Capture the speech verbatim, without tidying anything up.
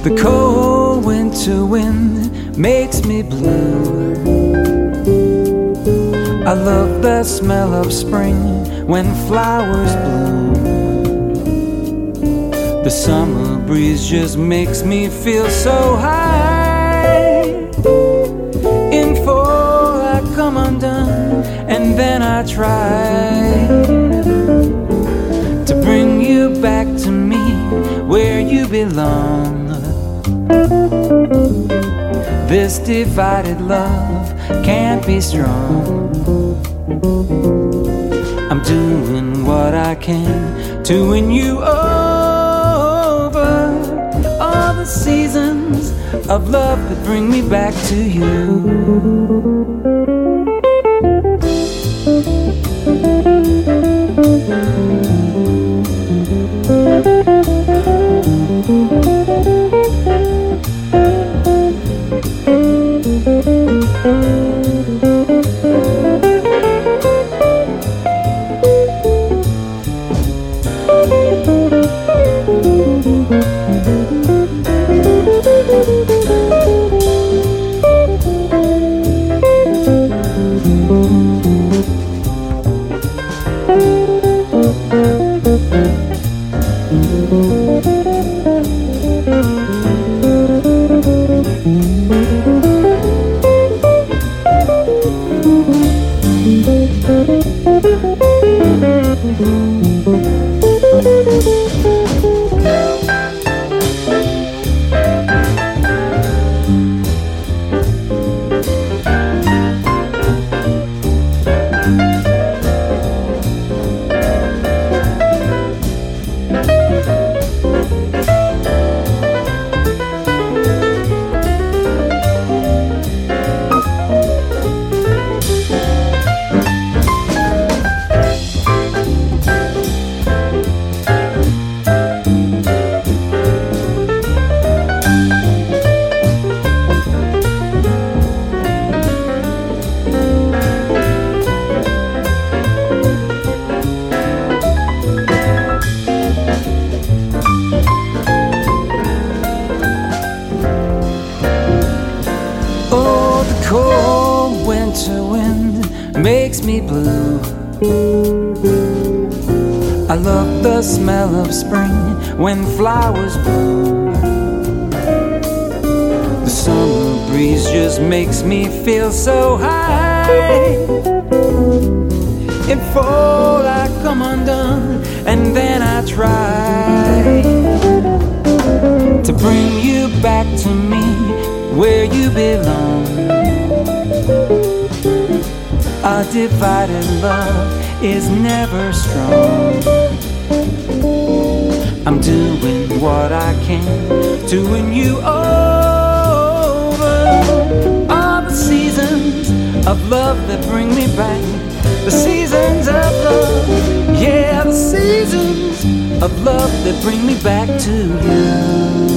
The cold winter wind makes me blue. I love the smell of spring when flowers bloom. The summer breeze just makes me feel so high. In four I come undone, and then I try to bring you back to me where you belong. This divided love can't be strong. I'm doing what I can to win you over. All the seasons of love that bring me back to you. Cold winter wind makes me blue. I love the smell of spring when flowers bloom. The summer breeze just makes me feel so high. In fall I come undone, and then I try to bring you back to me where you belong. A divided love is never strong. I'm doing what I can to win you over. All the seasons of love that bring me back. The seasons of love, yeah, the seasons of love that bring me back to you.